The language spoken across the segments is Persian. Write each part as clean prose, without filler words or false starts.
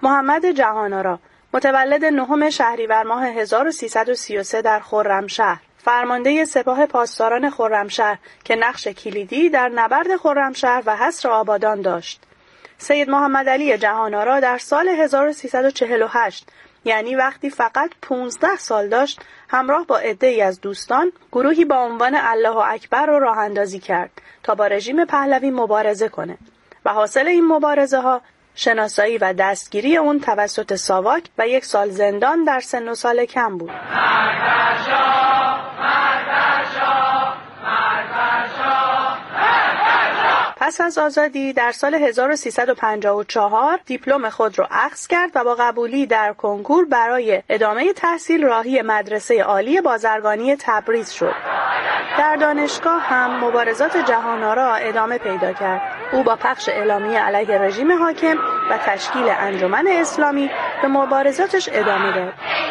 محمد جهان‌آرا متولد 9 شهریور ماه 1333 در خرمشهر، فرمانده سپاه پاسداران خرمشهر که نقش کلیدی در نبرد خرمشهر و حصر آبادان داشت. سید محمد علی جهان‌آرا در سال 1348 یعنی وقتی فقط 15 سال داشت همراه با عده‌ای از دوستان گروهی با عنوان الله اکبر را راه اندازی کرد تا با رژیم پهلوی مبارزه کنه و حاصل این مبارزه ها شناسایی و دستگیری اون توسط ساواک و 1 سال زندان در سن و سال کم بود. پس از آزادی در سال 1354 دیپلم خود را اخذ کرد و با قبولی در کنکور برای ادامه تحصیل راهی مدرسه عالی بازرگانی تبریز شد. در دانشگاه هم مبارزات جهان‌آرا ادامه پیدا کرد. او با پخش اعلامیه علیه رژیم حاکم و تشکیل انجمن اسلامی به مبارزاتش ادامه داد.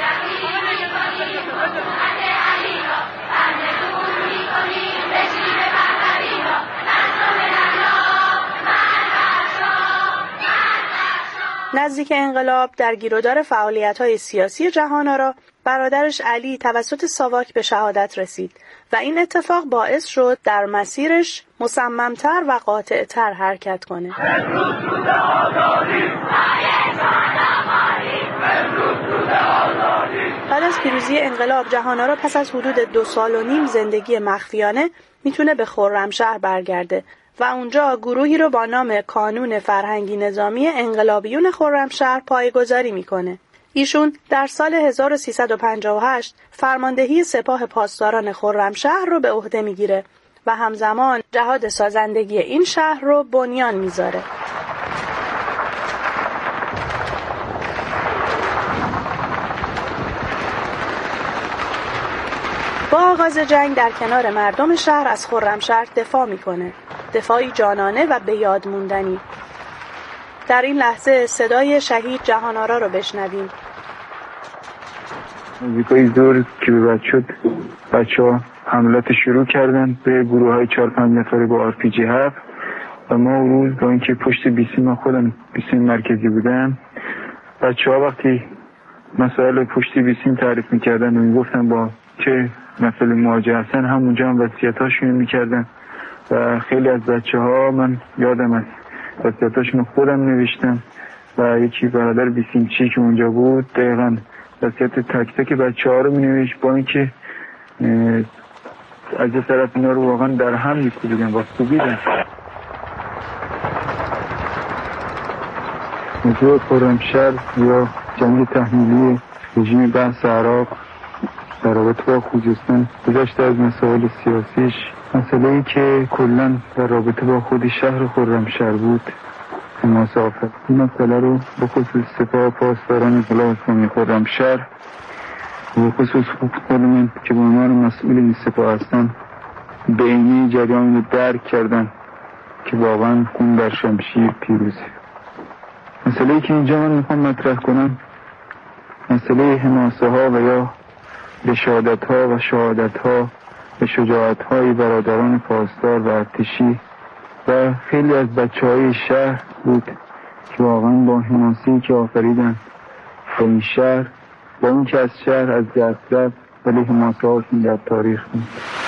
نزدیک انقلاب در گیرودار فعالیت‌های سیاسی جهان‌آرا برادرش علی توسط ساواک به شهادت رسید و این اتفاق باعث شد در مسیرش مصمم‌تر و قاطع‌تر حرکت کنه. بعد از پیروزی انقلاب جهان‌آرا پس از حدود 2.5 سال زندگی مخفیانه میتونه به خرمشهر برگرده و اونجا گروهی رو با نام کانون فرهنگی نظامی انقلابیون خرمشهر پایه‌گذاری میکنه. ایشون در سال 1358 فرماندهی سپاه پاسداران خرمشهر رو به عهده میگیره و همزمان جهاد سازندگی این شهر رو بنیان میذاره. با آغاز جنگ در کنار مردم شهر از خرمشهر دفاع میکنه. دفاعی جانانه و به یاد موندنی. در این لحظه صدای شهید جهان‌آرا رو بشنویم. موزیکای زور که به بعد شد بچه‌ها حملات شروع کردن به گروه‌های 4-5 نفره با RPG 7 و ما روز با اینکه پشت بیسی ما خودم بیسی مرکزی بودم بچه‌ها وقتی مسائل پشت بیسیم تعریف می‌کردن و میگفتن با چه مسئله مواجه هستن همونجا هم وصیت‌هاشون می‌کردن و خیلی از بچه‌ها من یادم از وصیت‌هاشون خودم نوشتم و یکی برادر بیسیمچی که اونجا بود دقیقاً وصیت تک تک بچه‌ها رو می‌نوشت با اینکه از یه طرف اینا رو واقعاً در هم می‌کوبیدن و خوبیدن. موضوع خرمشهر یا جنگ تحمیلی رژیم بحث عراق در رابطه با خوزستان گذشته از مسائل سیاسیش مسئله‌ای که کلاً در رابطه با خود شهر خرمشهر بود مسافر این مسئله رو به خصوص سپاه پاسداران انقلاب اسلامی خرمشهر و خصوص خودمون که به عنوان مسئول این سپاه هستن به عینی جریان رو درک کردن که واقعاً خون در شمشیر پیروزه. مسئله‌ای که اینجا من میخوام مطرح کنم مسئله حماسه ها و یا بشهادت ها و شهادت ها و شجاعت های برادران پاسدار و ارتشی و خیلی از بچه های شهر بود که واقعا با حماسی که آفریدن با این شهر با اون که از شهر از دست رفت ولی حماسه هاشون در تاریخ بود.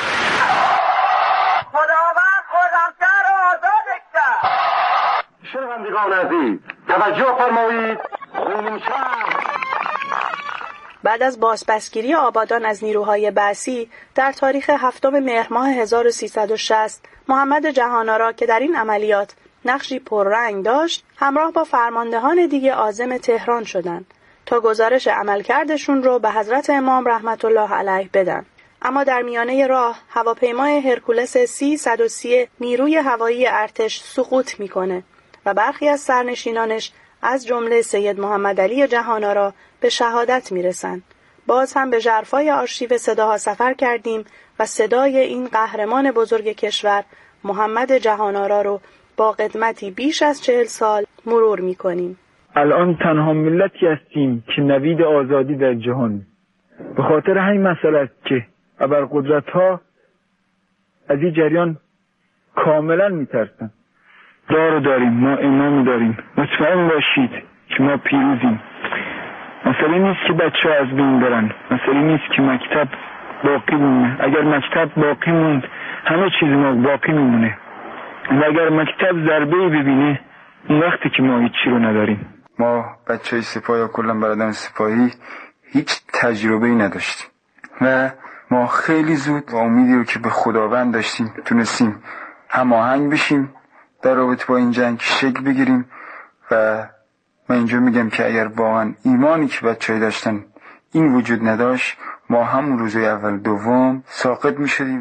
خداوند خرمشهر را آزاد کرد. شنوندگان عزیز توجه فرمایید. خرمشهر بعد از بازپسگیری آبادان از نیروهای بعثی در تاریخ 7 مهر ماه 1360 محمد جهان‌آرا که در این عملیات نقشی پررنگ داشت همراه با فرماندهان دیگه عازم تهران شدند تا گزارش عملکردشون رو به حضرت امام رحمت الله علیه بدن. اما در میانه راه هواپیمای هرکولس C-130 نیروی هوایی ارتش سقوط میکنه و برخی از سرنشینانش از جمله سید محمد علی جهان‌آرا به شهادت میرسند. باز هم به ژرفای آرشیو صداها سفر کردیم و صدای این قهرمان بزرگ کشور محمد جهان‌آرا رو با قدمتی بیش از 40 سال مرور میکنیم. الان تنها ملتی هستیم که نوید آزادی در جهان. به خاطر همین مسئله است که ابرقدرت‌ها از این جریان کاملا میترسن. داریم ما امامی داریم. مطمئن باشید که که ما پیروزیم. مسئله نیست که بچه ها از بین برن، مسئله نیست که مکتب باقی مونه. اگر مکتب باقی موند همه چیز ما باقی میمونه، و اگر مکتب ضربه‌ای ببینه اون وقتی که ما هیچی رو نداریم. ما بچه‌های سپاه یا کلا برادران سپاهی هیچ تجربه‌ای نداشتیم و ما خیلی زود با امیدی رو که به خداوند داشتیم تونستیم هماهنگ بشیم در رابطه با این جنگ، شکل بگیریم. و من اینجا میگم که اگر واقعا ایمانی که بچه‌ها داشتن این وجود نداشت، ما همون روزای اول دوم ساقط میشدیم.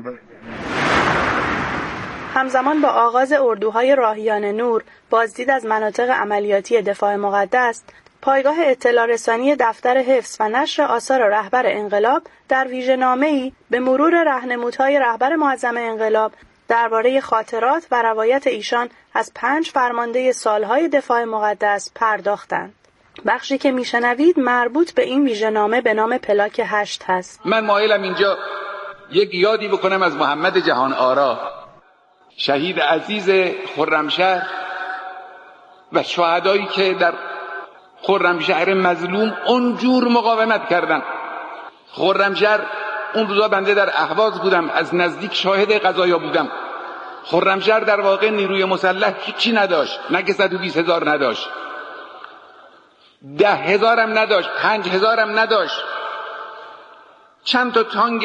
همزمان با آغاز اردوهای راهیان نور بازدید از مناطق عملیاتی دفاع مقدس، پایگاه اطلاع رسانی دفتر حفظ و نشر آثار رهبر انقلاب در ویژه‌نامه‌ای به مرور راهنمودهای رهبر معظم انقلاب درباره خاطرات و روایت ایشان از 5 فرمانده سالهای دفاع مقدس پرداختند. بخشی که میشنوید مربوط به این ویژه‌نامه به نام پلاک 8 هست. من مایلم اینجا یک یادی بکنم از محمد جهان آرا، شهید عزیز خرمشهر و شهدایی که در خرمشهر مظلوم اونجور مقاومت کردن. خرمشهر اون روزا بنده در اهواز بودم، از نزدیک شاهد قضایا بودم. خرمشهر در واقع نیروی مسلح هیچی نداشت، نه که 120,000 نداشت، 10,000 هم نداشت، 5,000 هم نداشت. چند تا تانک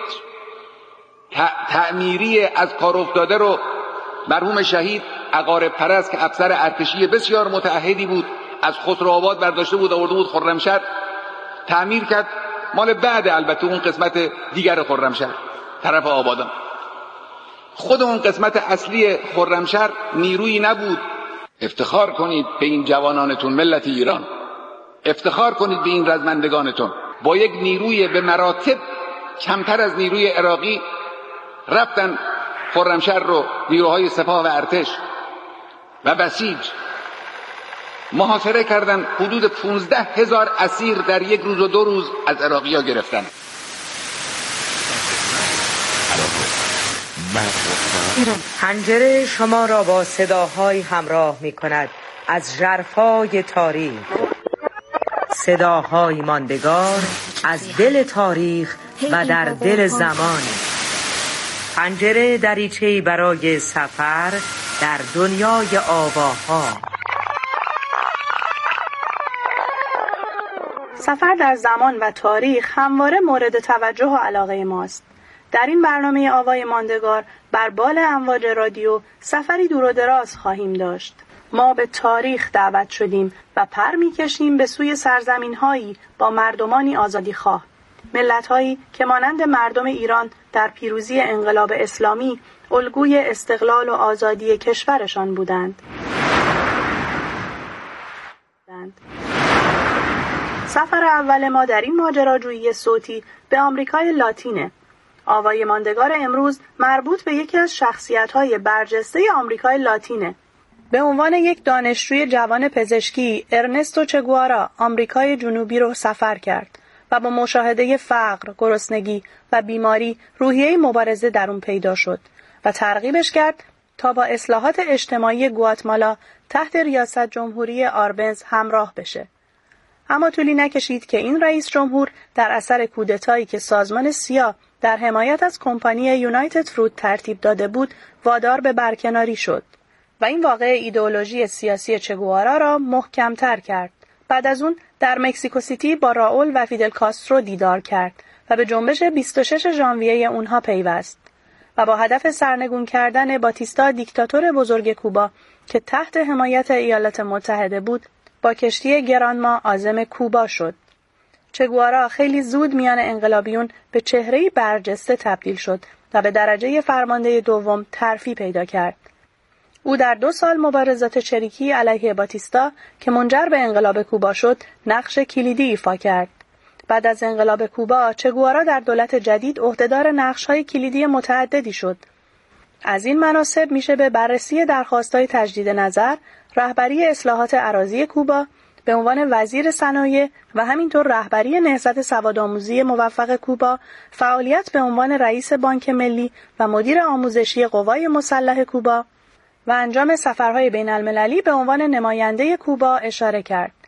تعمیری از کار افتاده رو مرحوم شهید عقارب پرست که افسر ارتشی بسیار متعهدی بود از خسروآباد برداشته بود آورده بود خرمشهر تعمیر کرد. مال بعد البته اون قسمت دیگر خرمشهر طرف آبادان. خود اون قسمت اصلی خرمشهر نیرویی نبود. افتخار کنید به این جوانانتون ملت ایران، افتخار کنید به این رزمندگانتون. با یک نیروی به مراتب کمتر از نیروی عراقی رفتن خرمشهر رو نیروهای سپاه و ارتش و بسیج محاصره کردن. حدود 15,000 اسیر در یک روز و 2 روز از عراقی ها گرفتن. پنجره شما را با صداهای همراه می کند از ژرفای تاریخ، صداهای ماندگار از دل تاریخ و در دل زمان. پنجره دریچه‌ای برای سفر در دنیای آواها. سفر در زمان و تاریخ همواره مورد توجه و علاقه ماست. در این برنامه آوای ماندگار بر بال امواج رادیو سفری دور و دراز خواهیم داشت. ما به تاریخ دعوت شدیم و پر می‌کشیم به سوی سرزمین‌هایی با مردمانی آزادیخواه، ملت‌هایی که مانند مردم ایران در پیروزی انقلاب اسلامی الگوی استقلال و آزادی کشورشان بودند. سفر اول ما در این ماجراجویی صوتی به آمریکای لاتینه. آوای ماندگار امروز مربوط به یکی از شخصیت‌های برجسته آمریکای لاتینه. به عنوان یک دانشجوی جوان پزشکی، ارنستو چه گوارا آمریکای جنوبی رو سفر کرد و با مشاهده فقر، گرسنگی و بیماری روحیه مبارزه در اون پیدا شد و ترغیبش کرد تا با اصلاحات اجتماعی گواتمالا تحت ریاست جمهوری آربنز همراه بشه. اما طولی نکشید که این رئیس جمهور در اثر کودتایی که سازمان سیا در حمایت از کمپانی یونایتد فروت ترتیب داده بود وادار به برکناری شد و این واقعه ایدئولوژی سیاسی چه گوارا را محکم‌تر کرد. بعد از اون در مکزیکو سیتی با راول و فیدل کاسترو دیدار کرد و به جنبش 26 ژانویه اونها پیوست و با هدف سرنگون کردن باتیستا دیکتاتور بزرگ کوبا که تحت حمایت ایالات متحده بود با کشتی گرانما عازم کوبا شد. چه گوارا خیلی زود میان انقلابیون به چهره‌ای برجسته تبدیل شد و به درجه فرمانده دوم ترفیع پیدا کرد. او در 2 سال مبارزات چریکی علیه باتیستا که منجر به انقلاب کوبا شد نقش کلیدی ایفا کرد. بعد از انقلاب کوبا چه گوارا در دولت جدید عهدهدار نقش‌های کلیدی متعددی شد. از این مناصب میشه به بررسی درخواست‌های تجدید نظر، رهبری اصلاحات اراضی کوبا به عنوان وزیر صنایع و همینطور رهبری نهضت سوادآموزی موفق کوبا، فعالیت به عنوان رئیس بانک ملی و مدیر آموزشی قوای مسلح کوبا و انجام سفرهای بین المللی به عنوان نماینده کوبا اشاره کرد.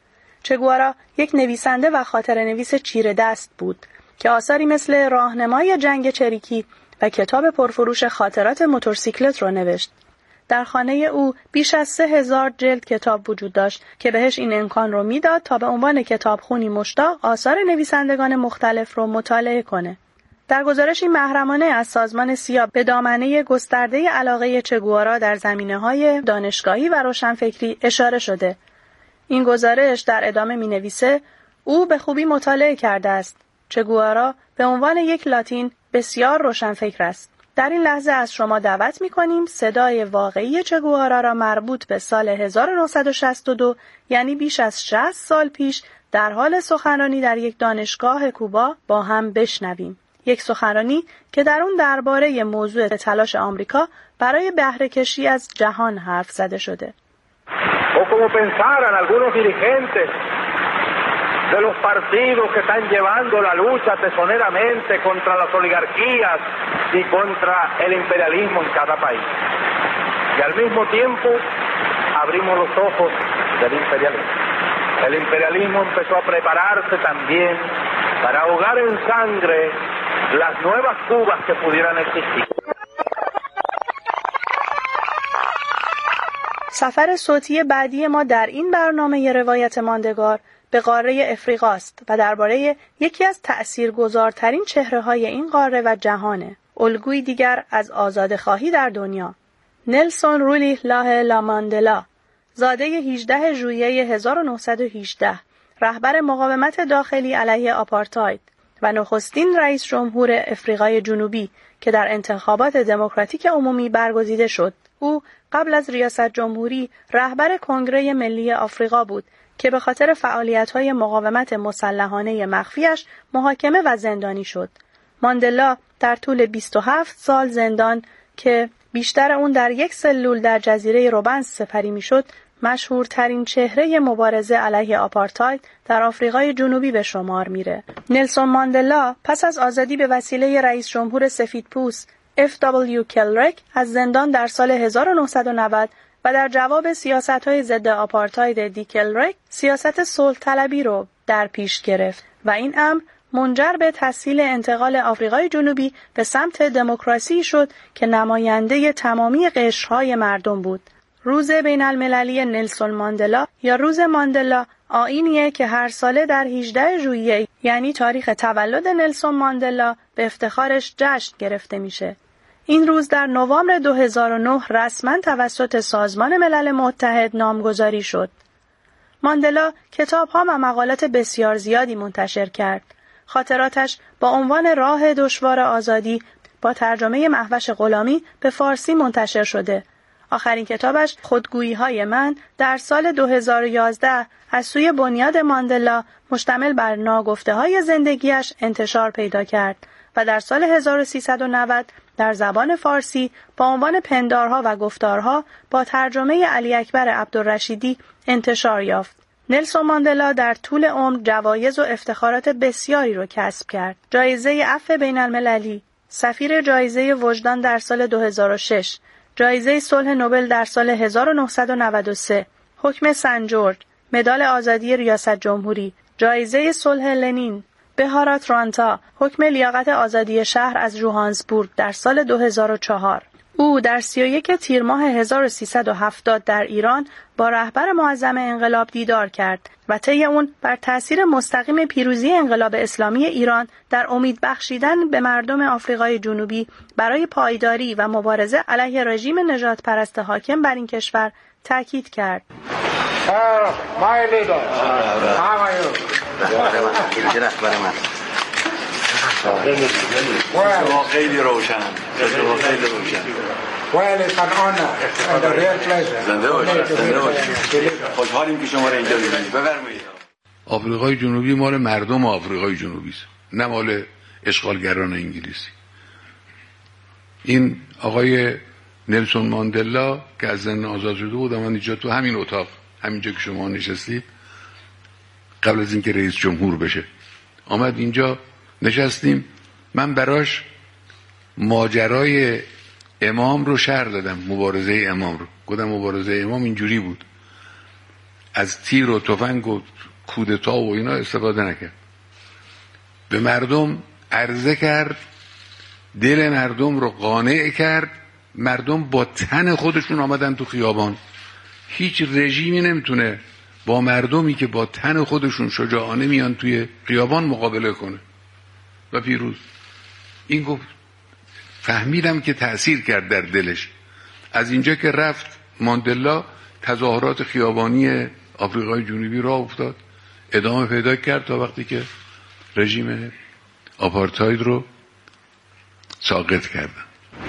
چه گوارا یک نویسنده و خاطره‌نویس چیره دست بود که آثاری مثل راهنمای جنگ چریکی و کتاب پرفروش خاطرات موتورسیکلت را نوشت. در خانه او بیش از 3000 جلد کتاب وجود داشت که بهش این امکان رو میداد تا به عنوان کتابخونی مشتاق آثار نویسندگان مختلف رو مطالعه کنه. در گزارشی محرمانه از سازمان سیا به دامنه گسترده علاقه چه گوارا در زمینه‌های دانشگاهی و روشنفکری اشاره شده. این گزارش در ادامه می‌نویسه او به خوبی مطالعه کرده است. چه گوارا به عنوان یک لاتین بسیار روشنفکر است. در این لحظه از شما دعوت می‌کنیم صدای واقعی چه گوارا را مربوط به سال 1962 یعنی بیش از 60 سال پیش در حال سخنرانی در یک دانشگاه کوبا با هم بشنویم. یک سخنرانی که در اون درباره موضوع تلاش آمریکا برای بهره کشی از جهان حرف زده شده. O como pensaran algunos dirigentes de los partidos que están llevando la lucha tesoneramente contra las oligarquías y contra el imperialismo en cada país. Y al mismo tiempo abrimos los ojos del imperialismo. El imperialismo empezó a prepararse también para ahogar en sangre las nuevas Cubas que pudieran existir. سفر صوتی بعدی ما در این برنامه روایت ماندگار به قاره افریقاست و درباره یکی از تأثیرگذارترین چهره‌های این قاره و جهانه. الگویی دیگر از آزادخواهی در دنیا. نلسون رولیلاه لاماندلا، زاده 18 ژوئیه 1918، رهبر مقاومت داخلی علیه آپارتاید و نخستین رئیس جمهور افریقای جنوبی که در انتخابات دموکراتیک عمومی برگزیده شد. او قبل از ریاست جمهوری رهبر کنگره ملی آفریقا بود که به خاطر فعالیت‌های مقاومت مسلحانه مخفیش محاکمه و زندانی شد. ماندلا در طول 27 سال زندان که بیشتر اون در یک سلول در جزیره روبنز سپری میشد، مشهورترین چهره مبارزه علیه آپارتاید در آفریقای جنوبی به شمار میره. نلسون ماندلا پس از آزادی به وسیله رئیس جمهور سفیدپوست F.W. کلرک از زندان در سال 1990 و در جواب سیاست‌های ضد آپارتاید دی کلرک سیاست صلح طلبی رو در پیش گرفت و این امر منجر به تسهیل انتقال آفریقای جنوبی به سمت دموکراسی شد که نماینده تمامی قشرهای مردم بود. روز بین المللی نلسون ماندلا یا روز ماندلا آیینیه که هر ساله در 18 ژوئیه یعنی تاریخ تولد نلسون ماندلا به افتخارش جشن گرفته میشه. این روز در نوامبر 2009 رسما توسط سازمان ملل متحد نامگذاری شد. ماندلا کتاب‌ها و مقالات بسیار زیادی منتشر کرد. خاطراتش با عنوان راه دشوار آزادی با ترجمه مهوش غلامی به فارسی منتشر شده. آخرین کتابش خودگویی‌های من در سال 2011 از سوی بنیاد ماندلا مشتمل بر ناگفته‌های زندگیش انتشار پیدا کرد و در سال 1390 در زبان فارسی با عنوان پندارها و گفتارها با ترجمه علی اکبر عبدالرشیدی انتشار یافت. نلسون ماندلا در طول عمر جوایز و افتخارات بسیاری را کسب کرد. جایزه عفو بین المللی، سفیر جایزه وجدان در سال 2006، جایزه صلح نوبل در سال 1993، حکم سن جورج، مدال آزادی ریاست جمهوری، جایزه صلح لنین، بهارات رانتا، حکم لیاقت آزادی شهر از جوهانسبورگ در سال 2004. او در 31 تیر ماه 1370 در ایران با رهبر معظم انقلاب دیدار کرد و طی اون بر تأثیر مستقیم پیروزی انقلاب اسلامی ایران در امید بخشیدن به مردم آفریقای جنوبی برای پایداری و مبارزه علیه رژیم نژاد پرست حاکم بر این کشور تاکید کرد. خیلی روشن. خوشحالیم که شما را اینجا ببینید. بفرمایید. آفریقای جنوبی مال مردم آفریقای جنوبی است، نه مال اشغالگران انگلیسی. این آقای نلسون ماندلا که از زندان آزاد شده بود، من اینجا تو همین اتاق، همینجا که شما نشستید، قبل از اینکه رئیس جمهور بشه آمد اینجا نشستیم. من براش ماجرای امام رو شرح دادم، مبارزه امام رو. گفتم مبارزه امام اینجوری بود، از تیر و تفنگ و کودتا و اینا استفاده نکرد. به مردم عرضه کرد، دل مردم رو قانع کرد. مردم با تن خودشون آمدن تو خیابان. هیچ رژیمی نمیتونه با مردمی که با تن خودشون شجاعانه میان توی خیابان مقابله کنه و پیروز. این گفت فهمیدم که تأثیر کرد در دلش. از اینجا که رفت ماندلا، تظاهرات خیابانی آفریقای جنوبی راه افتاد، ادامه پیدا کرد تا وقتی که رژیم آپارتاید رو ساقط کردن.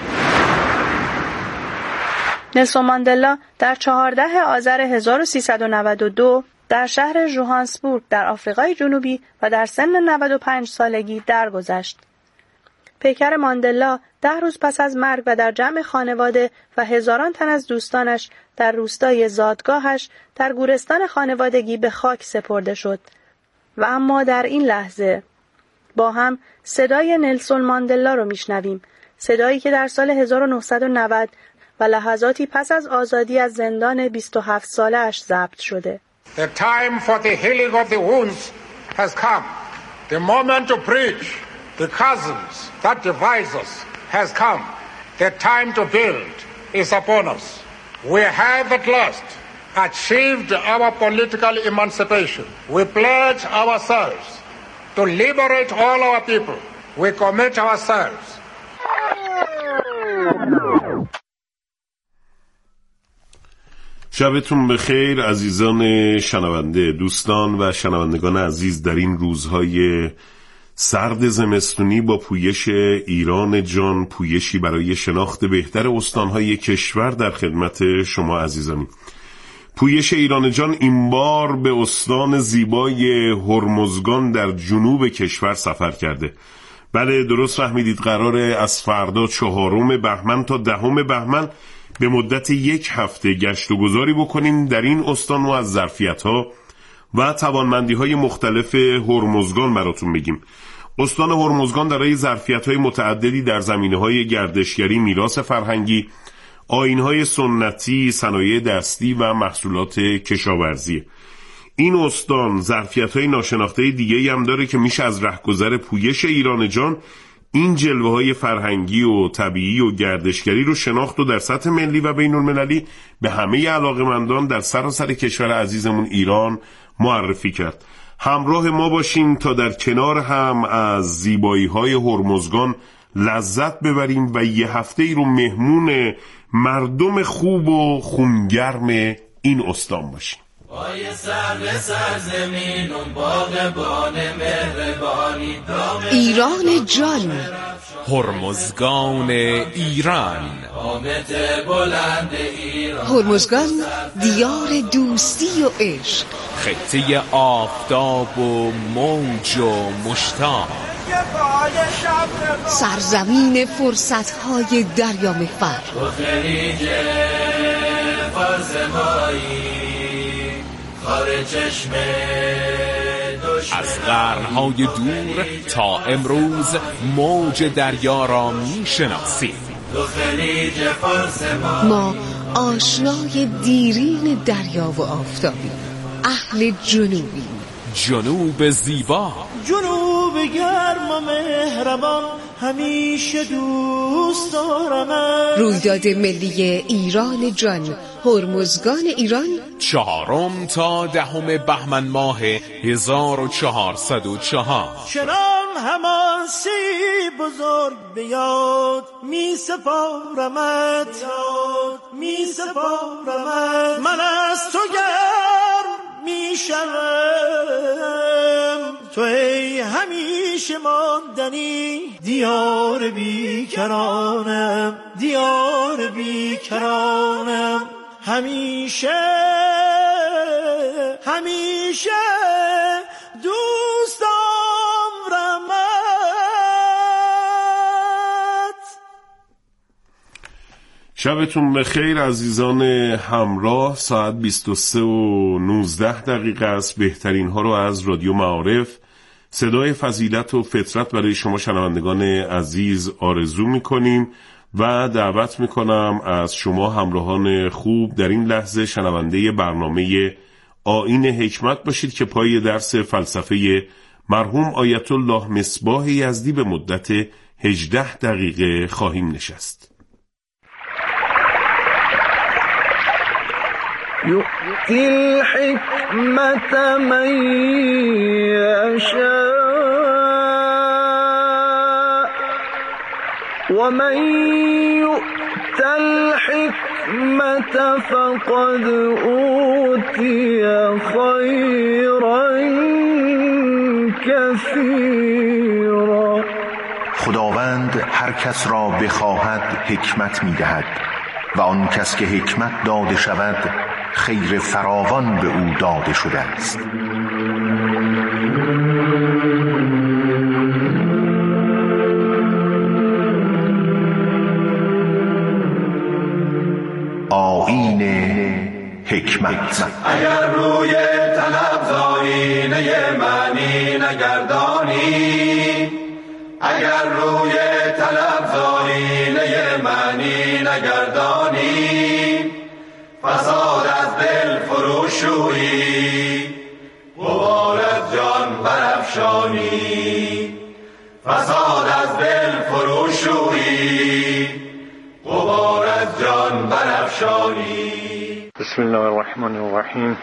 نلسون ماندلا در 14 آذر 1392 در شهر ژوهانسبورگ در آفریقای جنوبی و در سن 95 سالگی درگذشت. پیکر ماندلا 10 روز پس از مرگ و در جمع خانواده و هزاران تن از دوستانش در روستای زادگاهش در گورستان خانوادگی به خاک سپرده شد. و اما در این لحظه با هم صدای نلسون ماندلا رو میشنویم، صدایی که در سال 1990 و لحظاتی پس از آزادی از زندان 27 ساله اش ضبط شده. The time for the healing of the wounds has come. The moment to bridge the chasms that divide us has come. The time to build is upon us. We have at last achieved our political emancipation. We pledge ourselves to liberate all our people. We commit ourselves. شبتون بخیر عزیزان شنونده، دوستان و شنوندگان عزیز. در این روزهای سرد زمستونی با پویش ایران جان، پویشی برای شناخت بهتر استانهای کشور، در خدمت شما عزیزانی. پویش ایران جان این بار به استان زیبای هرمزگان در جنوب کشور سفر کرده. بله درست فهمیدید، قراره از فردا 4 بهمن تا 10 بهمن به مدت 1 هفته گشت و گذاری بکنیم در این استان و از ظرفیت‌ها و توانمندی‌های مختلف هرمزگان براتون بگیم. استان هرمزگان دارای ظرفیت‌های متعددی در زمینه‌های گردشگری، میراث فرهنگی، آیین‌های سنتی، صنایع دستی و محصولات کشاورزی. این استان ظرفیت‌های ناشناخته دیگه‌ای هم داره که میشه از رهگذر پویش ایران جان این جلوه‌های فرهنگی و طبیعی و گردشگری رو شناخت و در سطح ملی و بین‌المللی به همه علاقه‌مندان در سراسر کشور عزیزمون ایران معرفی کرد. همراه ما باشین تا در کنار هم از زیبایی‌های هرمزگان لذت ببریم و 1 هفته‌ای رو مهمون مردم خوب و خونگرم این استان باشیم. پای سرزمین و باغبان مهربانی ایران جان، هرمزگان ایران، هرمزگان دیار دوستی و عشق، خطه آفتاب و موج و مشتاق، سرزمین فرصت‌های دریا محور، از قرنهای دور تا امروز موج دریا را میشناسیم. ما آشنای دیرین دریا و آفتابی، اهل جنوبی، جنوب زیبا، جنوب گرم و مهربان، همیشه دوست دارم. رویداد ملی ایران جان، هرمزگان ایران، 4 تا 10 بهمن ماه 1404. چنان حماسی بزرگ بیاد می سپارمت، می سپارمت. من از تو گرم می شوم، تو ای همیشه ماندنی، دیار بیکرانم، دیار بیکرانم. همیشه همیشه دوست دارمت. شبتون بخیر عزیزان همراه. ساعت 23:19 است. بهترین ها رو از رادیو معارف، صدای فضیلت و فطرت برای شما شنوندگان عزیز آرزو میکنیم و دعوت میکنم از شما همراهان خوب در این لحظه شنونده برنامه آیین حکمت باشید که پای درس فلسفه مرحوم آیت الله مصباح یزدی به مدت 18 دقیقه خواهیم نشست. یؤتی الحکمت من یشاء و من یؤت الحکمت فقد اوتی خیرا کثیرا. خداوند هر کس را بخواهد حکمت می‌دهد و آن کس که حکمت داده شود خیر فراوان به او داده شده است. آیین حکمت. اگر روی طلب زاینه معنی نگردانی، اگر روی طلب زاینه معنی نگردانی، فساد از دل فروشویی، غبار از جان برافشانی. فساد از دل فروشویی، غبار از جان برافشانی. بسم الله الرحمن الرحیم.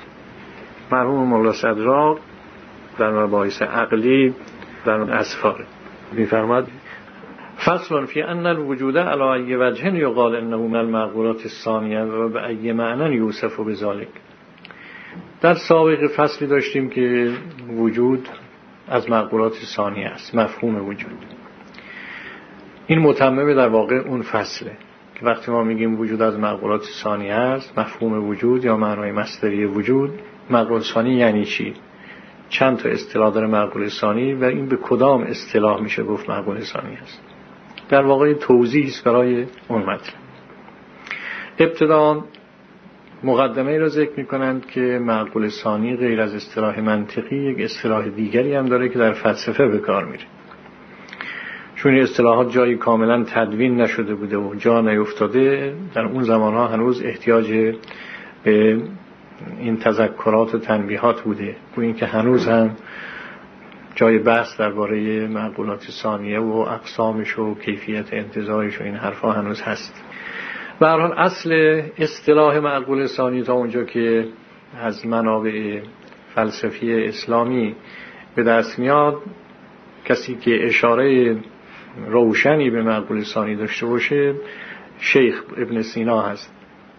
مرحوم مولا صدراق در مباحث عقلی در اسفار می‌فرماد فصل فی ان الوجود علی ای وجه یقال انه من المعقولات الثانیه و به ای معنی یوصف بذلک. در سابق فصلی داشتیم که وجود از معقولات ثانیه است، مفهوم وجود. این متمم در واقع اون فصله که وقتی ما میگیم وجود از معقولات ثانیه است، مفهوم وجود یا معنای مصدری وجود، معقول ثانی یعنی چی؟ چند تا اصطلاح داره معقول ثانی و این به کدام اصطلاح میشه گفت معقول ثانی است؟ در واقع توضیح است برای اون مطلب. ابتداً مقدمه را ذکر میکنند که معقول ثانی غیر از اصطلاح منطقی یک اصطلاح دیگری هم داره که در فلسفه به کار میره. چون این اصطلاحات جایی کاملا تدوین نشده بوده و جا نیفتاده، در اون زمانها هنوز احتیاج به این تذکرات و تنبیهات بوده، و این که هنوز هم جای بحث درباره معقولات ثانیه و اقسامش و کیفیت انتزاعش و این حرفا هنوز هست. به هر حال اصل اصطلاح معقول ثانی تا اونجا که از منابع فلسفی اسلامی به دست میاد، کسی که اشاره روشنی به معقول ثانی داشته باشه شیخ ابن سینا هست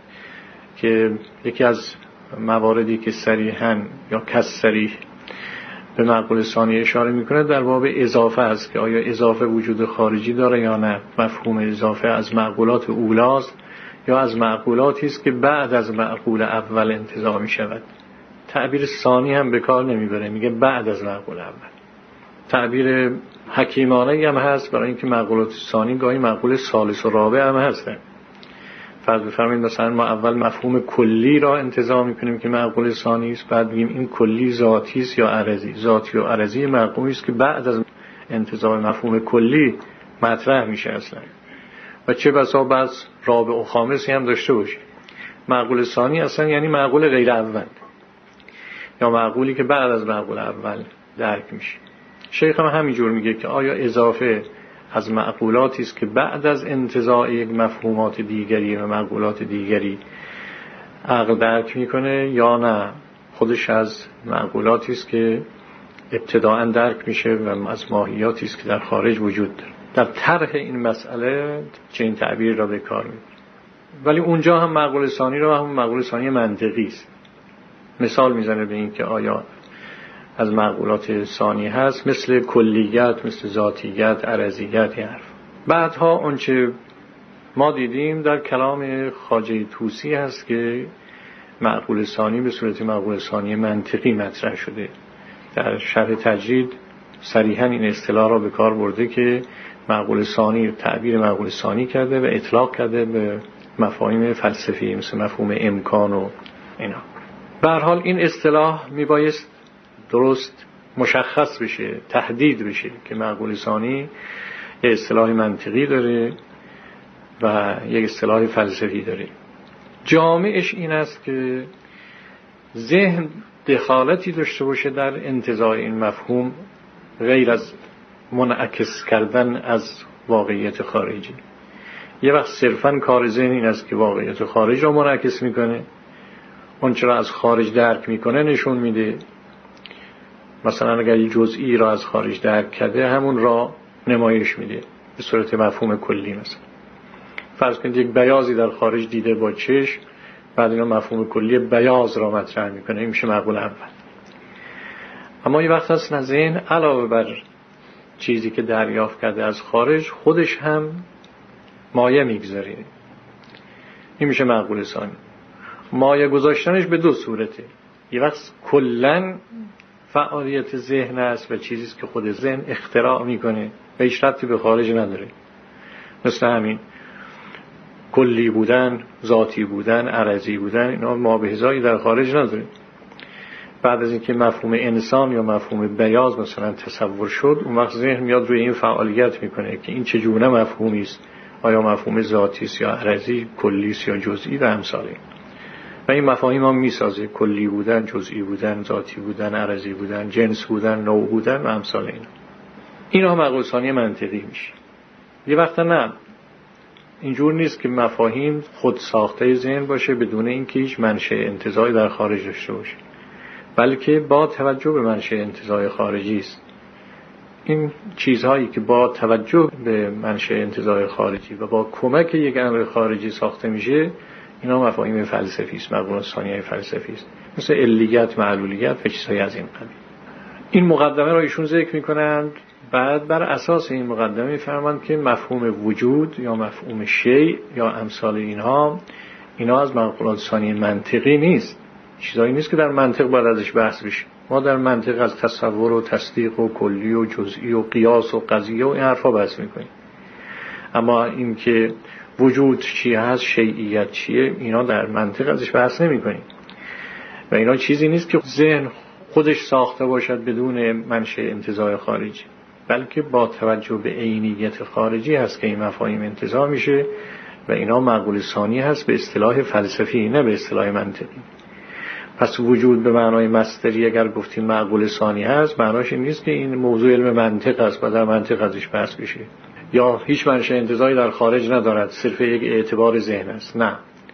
که یکی از مواردی که صریحاً یا کس صریح به معقول ثانی اشاره میکنه در باب اضافه است که آیا اضافه وجود خارجی داره یا نه. مفهوم اضافه از معقولات اولاست یا از معقولاتی است که بعد از معقول اول انتزاع میشود. تعبیر ثانی هم به کار نمیبره، میگه بعد از معقول اول. تعبیر حکیمانه هم هست برای اینکه معقولات ثانی گاهی معقول ثالث و رابع هم هستن. فرض بفرمایید مثلا ما اول مفهوم کلی را انتزاع میکنیم که معقول ثانی است، بعد میگیم این کلی ذاتی است یا عرضی. ذاتی و عرضی معقولی است که بعد از انتزاع مفهوم کلی مطرح میشه اصلا، و چه بسا بعض رابع و خامسی هم داشته باشه. معقول ثانی اصلا یعنی معقول غیر اول یا معقولی که بعد از معقول اول درک میشه. شیخ هم همینجور میگه که آیا اضافه از معقولاتی است که بعد از انتزاع یک مفهومات دیگری و معقولات دیگری عقل درک میکنه، یا نه خودش از معقولاتی است که ابتداءً درک میشه و از ماهیاتی است که در خارج وجود داره. در طرح این مسئله چنین تعبیر را به کار میبره، ولی اونجا هم معقول ثانی را هم معقول ثانی منطقی است. مثال میزنه به این که آیا از معقولات ثانی هست مثل کلیت، مثل ذاتیت، عرضیت، این حرف. بعدها آنچه ما دیدیم در کلام خواجه طوسی هست که معقول ثانی به صورت معقول ثانی منطقی مطرح شده. در شرح تجرید صریحاً این اصطلاح را به کار برده که معقول ثانی تعبیر معقول ثانی کرده و اطلاق کرده به مفاهیم فلسفی مثل مفهوم امکان و اینا. به هر حال این اصطلاح میبایست درست مشخص بشه، تحدید بشه که معقول ثانی یک اصطلاح منطقی داره و یک اصطلاح فلسفی داره. جامعش این است که ذهن دخالتی داشته باشه در انتزاع این مفهوم غیر از منعکس کردن از واقعیت خارجی. یه وقت صرفاً کار ذهن این است که واقعیت خارج را منعکس میکنه، اون چرا از خارج درک میکنه نشون میده. مثلا اگر یه جزئی را از خارج درک کرده همون را نمایش میده به صورت مفهوم کلی. مثلا فرض کنید یک بیاضی در خارج دیده با چشم، بعد اینا مفهوم کلی بیاض را مطرح میکنه، این میشه مقول اول. اما یه وقت هست ذهن علاوه بر چیزی که دریافت کرده از خارج خودش هم مایه میگذاره، این میشه مقول ثانی. مایه گذاشتنش به دو صورته. یه وقت کلن فعالیت ذهن است و چیزیست که خود ذهن اختراع میکنه و هیچ ربطی به خارج نداره، مثل همین کلی بودن، ذاتی بودن، عرضی بودن، اینا مابهزایی در خارج نداره. بعد از اینکه مفهوم انسان یا مفهوم بیاض مثلا تصور شد، اون وقت ذهن میاد روی این فعالیت میکنه که این چگونه مفهومی است، آیا مفهوم ذاتی است یا عرضی، کلی است یا جزئی و امثال این. و این مفاهیم هم میسازه، کلی بودن، جزئی بودن، ذاتی بودن، عرضی بودن، جنس بودن، نوع بودن و امثال این. اینا مقول ثانی منطقی میشه. یه وقت نه، اینجور نیست که مفاهیم خود ساخته ذهن باشه بدون اینکه هیچ منشأ انتزاعی در خارج داشته باشه، بلکه با توجه به منشأ انتزاع خارجی است. این چیزهایی که با توجه به منشأ انتزاع خارجی و با کمک یک امر خارجی ساخته میشه، اینا مفاهیم فلسفی است، مقولات ثانیه فلسفی است، مثل علیت، معلولیت و چیزهای از این قبیل. این مقدمه را ایشون ذکر میکنند. بعد بر اساس این مقدمه میفرمایند که مفهوم وجود یا مفهوم شیء یا امثال اینا از مقولات ثانیه منطقی نیست، چیزایی نیست که در منطق باید ازش بحث بشه. ما در منطق از تصور و تصدیق و کلی و جزئی و قیاس و قضیه و این حرفا بحث میکنیم. اما این که وجود چی هست، شیعیت چیه، اینا در منطق ازش بحث نمیکنیم و اینا چیزی نیست که ذهن خودش ساخته باشد بدون منشأ انتزاع خارجی، بلکه با توجه به عینیت خارجی هست که این مفاهیم انتزاع میشه و اینا مقول ثانی هست به اصطلاح فلسفی، نه به اصطلاح منطقی. پس وجود به معنای مصدری اگر گفتیم مقول ثانی هست، معناش این نیست که این موضوع علم منطق است و در منطق ازش بحث بشه یا هیچ منشأ انتزاعی در خارج ندارد، صرف یک اعتبار ذهن است. نه،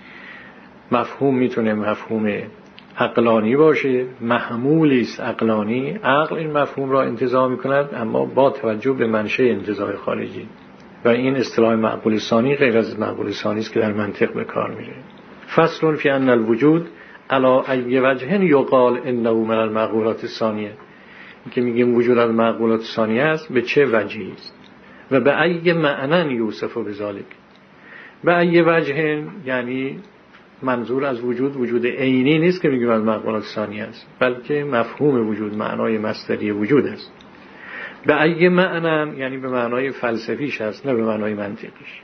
مفهوم میتونه مفهوم عقلانی باشه، محمولی است عقلانی، عقل این مفهوم را انتزاع میکند اما با توجه به منشأ انتزاع خارجی و این اصطلاح مقول ثانی غیر از مقول ثانی است که در منطق به کار میره. فصل فی ان الوجود علی ای وجه یقال انه من المقولات الثانیه، که میگیم وجود از مقولات ثانیه است، به چه وجهی است و به ای معنی یوصف بذالک. به ای وجه یعنی منظور از وجود عینی نیست که میگیم از مقولات ثانیه است، بلکه مفهوم وجود معنای مصدری وجود است. به ای معنی یعنی به معنای فلسفیش است، نه به معنای منطقیش.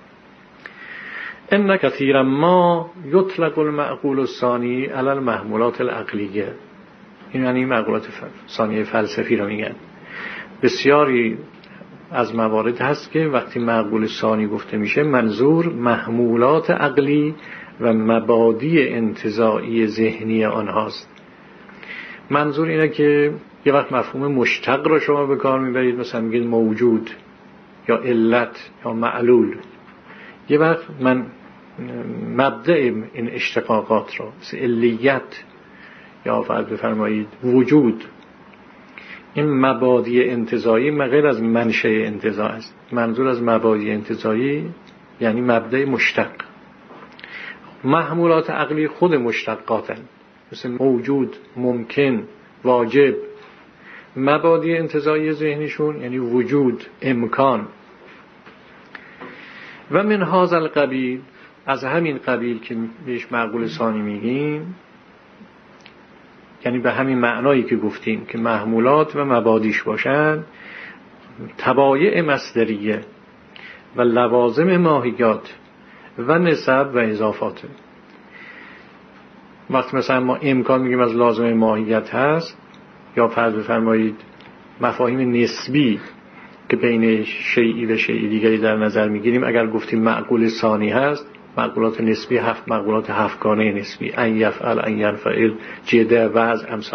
ان کثیرا ما یطلق المعقول الثانی علی المحمولات العقلیه، این یعنی مقولات ثانیه فلسفی رو میگن. بسیاری از موارد هست که وقتی معقول ثانی گفته میشه منظور محمولات عقلی و مبادی انتزاعی ذهنی آنهاست. منظور اینه که یه وقت مفهوم مشتق رو شما به کار میبرید، مثلا میگید موجود یا علت یا معلول. یه وقت من مبدأ این اشتقاقات رو مثل علیت یا فرض بفرمایید وجود، این مبادی انتزاعی غیر از منشأ انتزاع است. منظور از مبادی انتزاعی یعنی مبدأ مشتق. محمولات عقلی خود مشتقاتن، مثل موجود، ممکن، واجب. مبادی انتزاعی ذهنیشون یعنی وجود، امکان. و من هذا القبیل، از همین قبیل که بهش معقول ثانی میگیم، یعنی به همین معنایی که گفتیم که محمولات و مبادیش باشن، تبایع مصدریه و لوازم ماهیات و نسب و اضافات. وقتی مثلا ما امکان میگیم از لازم ماهیت هست، یا فرض بفرمایید مفاهیم نسبی که بین شیئی و شیئی دیگری در نظر میگیریم، اگر گفتیم معقول ثانی هست، مقولات نسبی، 7 مقولات 7گانه نسبی، ان یفعل، ان ینفعل، جده، وضع، امثال